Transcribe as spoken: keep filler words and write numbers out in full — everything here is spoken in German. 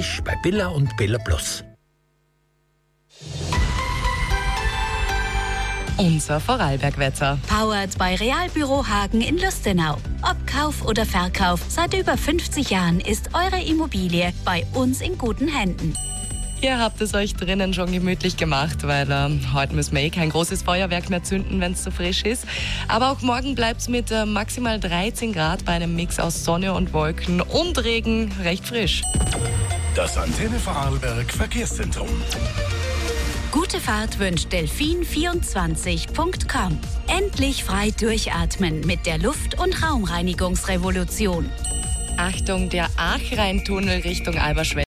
frisch bei Billa und Billa Plus. Unser Vorarlbergwetter. Powered bei Realbüro Hagen in Lustenau. Ob Kauf oder Verkauf, seit über fünfzig Jahren ist eure Immobilie bei uns in guten Händen. Ihr habt es euch drinnen schon gemütlich gemacht, weil äh, heute müssen wir eh kein großes Feuerwerk mehr zünden, wenn es so frisch ist. Aber auch morgen bleibt es mit äh, maximal dreizehn Grad bei einem Mix aus Sonne und Wolken und Regen recht frisch. Das Antenne Vorarlberg Verkehrszentrum. Gute Fahrt wünscht Delfin vierundzwanzig Punkt com. Endlich frei durchatmen mit der Luft- und Raumreinigungsrevolution. Achtung, der Achrhein-Tunnel Richtung Alberschwätz.